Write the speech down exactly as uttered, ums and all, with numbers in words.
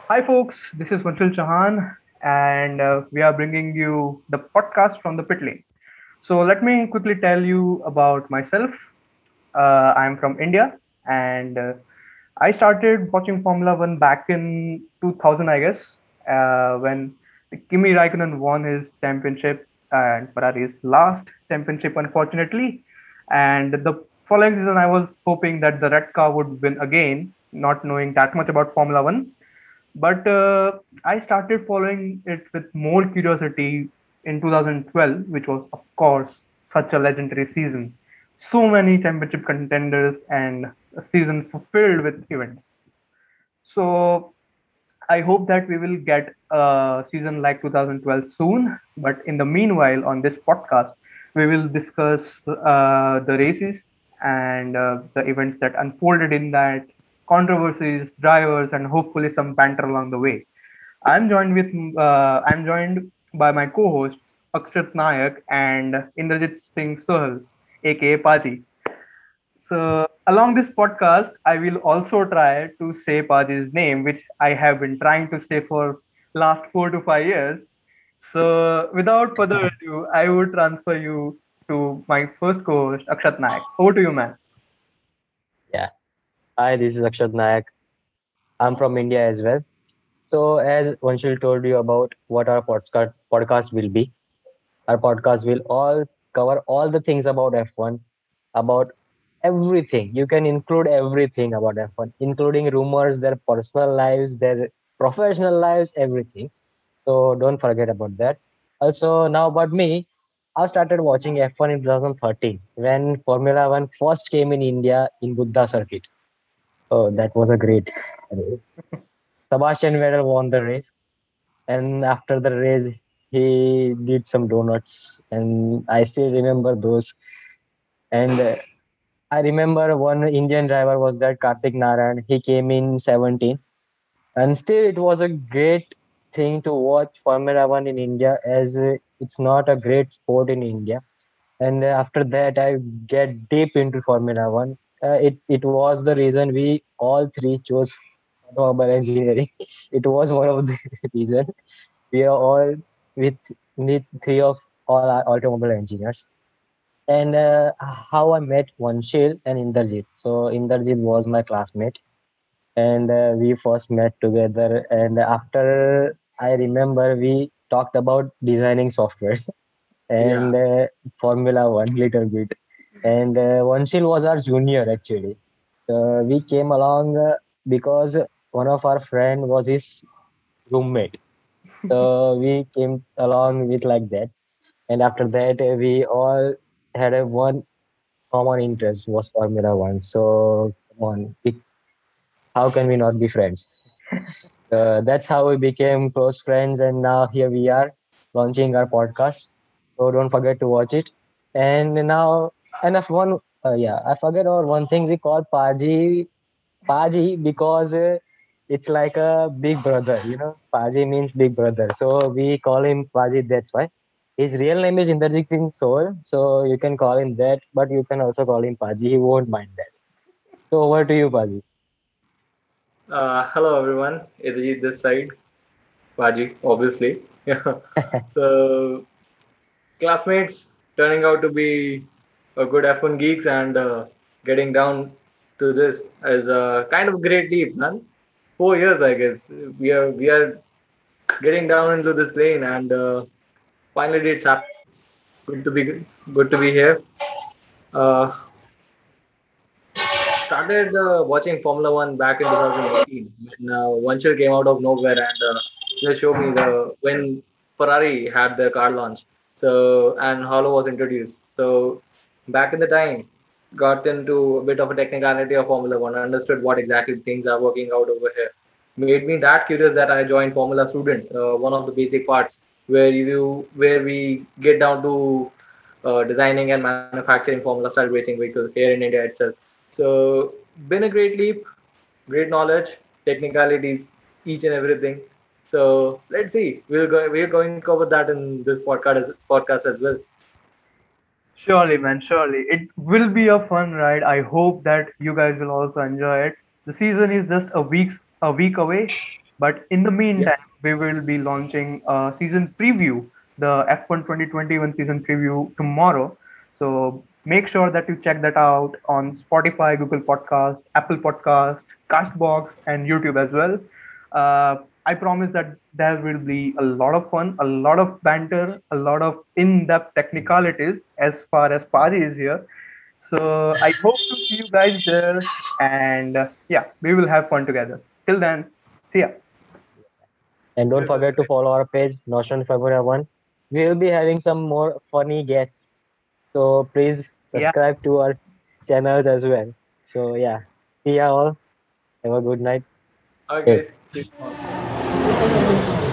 Hi, folks. This is Vanshul Chauhan, and uh, we are bringing you the podcast from the pit lane. So, let me quickly tell you about myself. Uh, I'm from India, and uh, I started watching Formula One back in two thousand, I guess, uh, when Kimi Raikkonen won his championship and Ferrari's last championship, unfortunately. And the following season, I was hoping that the red car would win again, not knowing that much about Formula One. But uh, I started following it with more curiosity in two thousand twelve, which was, of course, such a legendary season. So many championship contenders and a season filled with events. So I hope that we will get a season like two thousand twelve soon. But in the meanwhile, on this podcast, we will discuss uh, the races and uh, the events that unfolded in that, controversies, drivers, and hopefully some banter along the way. I'm joined with uh, I'm joined by my co-hosts Akshat Nayak and Indrajit Singh Sohal, aka Paji. So, along this podcast, I will also try to say Paji's name, which I have been trying to say for last four to five years. So, without further ado, I would transfer you to my first co-host, Akshat Nayak. Over to you, man. Yeah. Hi, this is Akshat Nayak. I'm from India as well. So, as Vanshul told you about what our podcast podcast will be, our podcast will all cover all the things about F one, about everything. You can include everything about F one, including rumors, their personal lives, their professional lives, everything. So, don't forget about that. Also, now about me, I started watching F one in twenty thirteen when Formula One first came in India in Buddha circuit. Oh, that was a great race. Sebastian Vettel won the race, and after the race, he did some donuts, and I still remember those. And uh, I remember one Indian driver was that Kartik Narayan. He came in seventeen, and still it was a great thing to watch Formula One in India, as uh, it's not a great sport in India. And uh, after that, I get deep into Formula One. Uh, it it was the reason we all three chose automobile engineering. It was one of the reason we are all with with three of all our automobile engineers. And uh, how I met Vanshil and Inderjit. So Inderjit was my classmate, and uh, we first met together. And after I remember, we talked about designing softwares Yeah, and uh, Formula One little bit. And uh, Vanshil was our junior actually. Uh, we came along uh, because one of our friend was his roommate. So we came along with like that. And after that, uh, we all had a one common interest was Formula One. So come on, we, how can we not be friends? So that's how we became close friends, and now here we are launching our podcast. So don't forget to watch it. And now, and if one, uh, yeah, I forget or one thing we call Paji, Paji because uh, it's like a big brother, you know. Paji means big brother, so we call him Paji. That's why. His real name is Inderjit Singh Soul, so you can call him that, but you can also call him Paji. He won't mind that. So over to you, Paji. uh, hello everyone. Idris this side, Paji, obviously. Yeah. So classmates turning out to be a good F one geeks and uh, getting down to this is a kind of great leap, man. Four years, I guess. We are we are getting down into this lane, and uh, finally it's happening. Good to be good to be here. Uh, started uh, watching Formula One back in twenty eighteen when uh, Vanchel came out of nowhere and uh, just showed me the when Ferrari had their car launch. So and Hollow was introduced. So back in the time, got into a bit of a technicality of Formula One, understood what exactly things are working out over here. Made me that curious that I joined Formula Student, uh, one of the basic parts where you where we get down to uh, designing and manufacturing Formula style racing vehicles here in India itself. So, been a great leap, great knowledge, technicalities, each and everything. So let's see. We'll go. We're going to cover that in this podcast as, podcast as well. Surely, man, surely. It will be a fun ride. I hope that you guys will also enjoy it. The season is just a week's a week away. But in the Yeah. meantime, we will be launching a season preview, the F one twenty twenty-one season preview tomorrow. So make sure that you check that out on Spotify, Google Podcast, Apple Podcast, Castbox, and YouTube as well. Uh, I promise that there will be a lot of fun, a lot of banter, a lot of in-depth technicalities as far as Pari is here. So I hope to see you guys there, and uh, yeah, we will have fun together. Till then, see ya. And don't Yes, that's forget to right. follow our page, Nostalgia Formula One. We will be having some more funny guests. So please Yeah. subscribe to our channels as well. So yeah, see ya all. Have a good night. All right, Hey. guys. See you tomorrow.